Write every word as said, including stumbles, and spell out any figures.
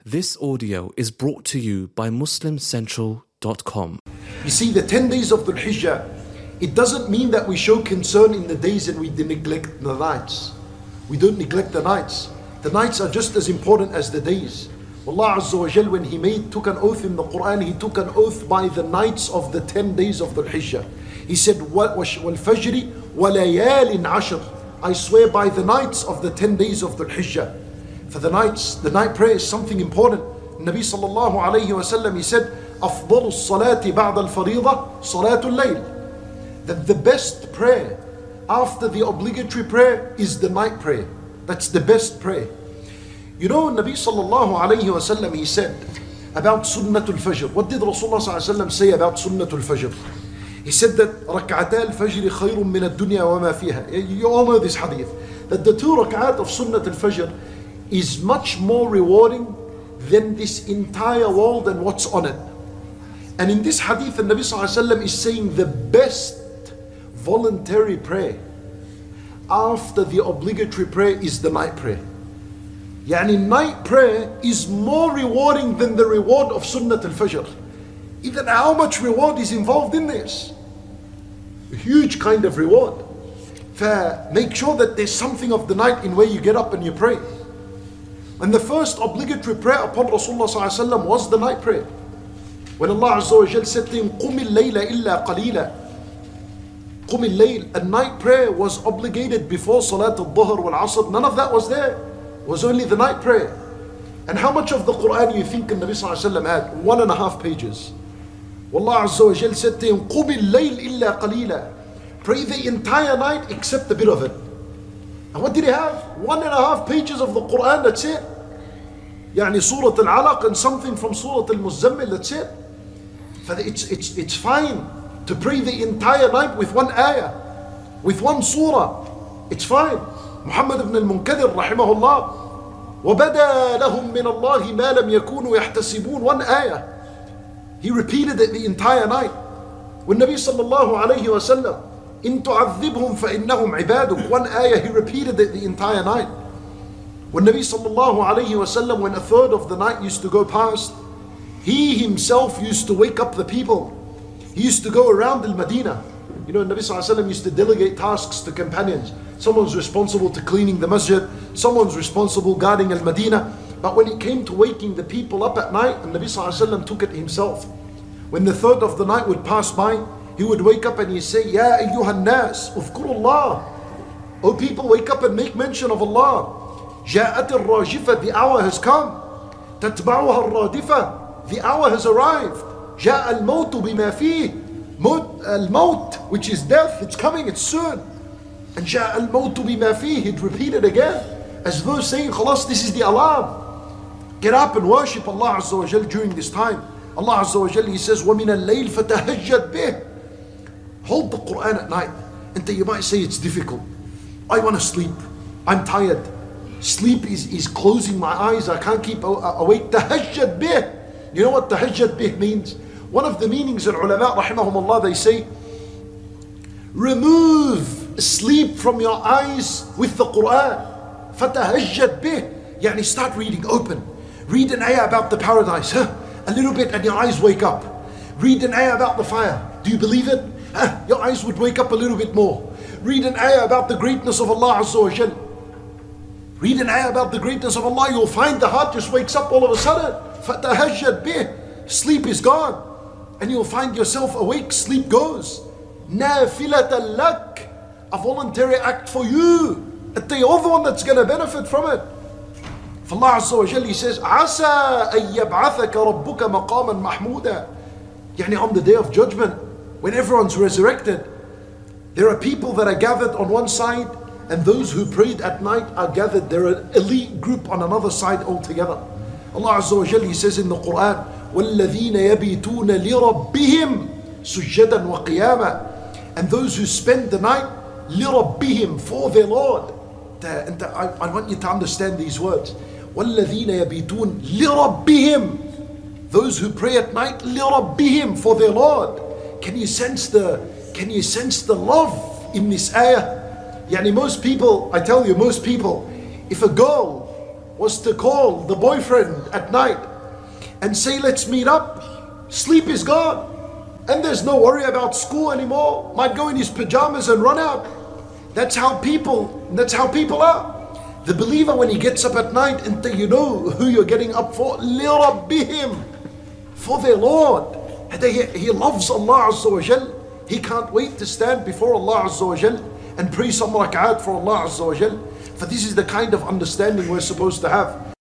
This audio is brought to you by Muslim Central dot com. You see, the ten days of Dhul Hijjah, it doesn't mean that we show concern in the days and we neglect the nights. We don't neglect the nights. The nights are just as important as the days. Allah Azza wa Jal, when He made, took an oath in the Quran, He took an oath by the nights of the ten days of Dhul Hijjah. He said, وَالْفَجْرِ وَلَيَالٍ عَشْرٍ, I swear by the nights of the ten days of Dhul Hijjah. For the nights, the night prayer is something important. Nabi sallallahu alayhi wa sallam, he said, أفضل الصلاة بعد الفريضة صلاة الليل. That the best prayer after the obligatory prayer is the night prayer. That's the best prayer. You know, Nabi sallallahu alayhi wa sallam, he said about Sunnatul Fajr. What did Rasulullah sallallahu alayhi wa sallam say about Sunnatul Fajr? He said that ركعتا الفجر خير من الدنيا وما فيها. You all know this hadith. That the two rak'at of Sunnatul Fajr is much more rewarding than this entire world and what's on it. And in this hadith, the Nabi sallallahu alayhi wa sallam is saying the best voluntary prayer after the obligatory prayer is the night prayer. Yani night prayer is more rewarding than the reward of Sunnat al-Fajr. Even how much reward is involved in this? A huge kind of reward. Make sure that there's something of the night in where you get up and you pray. And the first obligatory prayer upon Rasulullah sallallahu alaihi wasallam was the night prayer. When Allah Azza wa Jal said to him, قُمِ اللَّيْلَ إِلَّا قَلِيلًا, قُمِ اللَّيْل, a night prayer was obligated before Salat al-Dhuhr wal-Asr. None of that was there. It was only the night prayer. And how much of the Quran you think the Nabi sallallahu alaihi wasallam had? One and a half pages. Allah Azza wa Jal said to him, قُمِ اللَّيْلِ إِلَّا قَلِيلًا, pray the entire night except a bit of it. And what did he have? One and a half pages of the Quran, that's it. Yani Surah Al-Alaq and something from Surah Al-Muzzammil, that's it. It's, it's, it's fine to pray the entire night with one ayah, with one surah. It's fine. Muhammad ibn al-Munkadir, rahimahullah, وَبَدَى لَهُم مِّنَ اللَّهِ مَا لَمْ يَكُونُوا يَحْتَسِبُونَ, one ayah. He repeated it the entire night. When Nabi sallallahu alayhi wa sallam, إِن تُعَذِّبْهُمْ فَإِنَّهُمْ عِبَادُكَ, one ayah, he repeated it the entire night. When Nabi sallallahu alayhi wa sallam, when a third of the night used to go past, he himself used to wake up the people. He used to go around al-Madinah. You know, Nabi sallallahu alayhi wa sallam used to delegate tasks to companions. Someone's responsible to cleaning the masjid, someone's responsible guarding al-Madinah. But when it came to waking the people up at night, and Nabi sallallahu alayhi wa sallam took it himself. When the third of the night would pass by, he would wake up and he'd say, Ya ayyuhan nas, uzkurullah. O people, wake up and make mention of Allah. جاءت الراجفة, the hour has come. تتبعها الرادفة, the hour has arrived. جاء الموت بما فيه, الموت, which is death, it's coming, it's soon. And جاء الموت بما فيه, he'd repeat it again, as though saying, خلاص, this is the alarm. Get up and worship Allah Azza wa Jal during this time. Allah Azza wa Jal, He says, وَمِنَ اللَّيْلِ فَتَهَجَّدْ بِهِ. Hold the Quran at night. And you might say it's difficult. I want to sleep. I'm tired. Sleep is, is closing my eyes. I can't keep awake. Tahajjad bih. You know what tahajjad bih means? One of the meanings in ulama, rahimahumullah, they say, remove sleep from your eyes with the Quran. Fatahajjad bih. Yani start reading, open. Read an ayah about the paradise. Huh? A little bit and your eyes wake up. Read an ayah about the fire. Do you believe it? Huh? Your eyes would wake up a little bit more. Read an ayah about the greatness of Allah Azza wa Jal. Read an ayah about the greatness of Allah. You'll find the heart just wakes up all of a sudden. Fatahajjad bih. Sleep is gone. And you'll find yourself awake. Sleep goes. Nafilatan lak. A voluntary act for you. And the other one that's going to benefit from it. For Allah Azza wa Jal, He says, عَسَىٰ أَن يَبْعَثَكَ رَبُّكَ مَقَامًا مَحْمُودًا. Yani on the day of judgment, when everyone's resurrected, there are people that are gathered on one side, and those who prayed at night are gathered. They're an elite group on another side altogether. Allah Azza wa Jal, He says in the Quran, وَالَّذِينَ يَبِيتُونَ لِرَبِّهِمْ سُجَّدًا وَقِيَامًا. And those who spend the night, لِرَبِّهِمْ, for their Lord. And I, I want you to understand these words. وَالَّذِينَ يَبِيتُونَ لِرَبِّهِمْ. Those who pray at night, لِرَبِّهِمْ, for their Lord. Can you sense the, can you sense the love in this ayah? Yani most people, I tell you, most people, if a girl was to call the boyfriend at night and say, let's meet up. Sleep is gone. And there's no worry about school anymore. Might go in his pajamas and run out. That's how people, that's how people are. The believer, when he gets up at night, and you know who you're getting up for, لِرَبِّهِمْ, for their Lord. And he, he loves Allah Azza wa Jal. He can't wait to stand before Allah Azza wa Jal and pray some rak'at for Allah Azza wa Jal. For this is the kind of understanding we're supposed to have.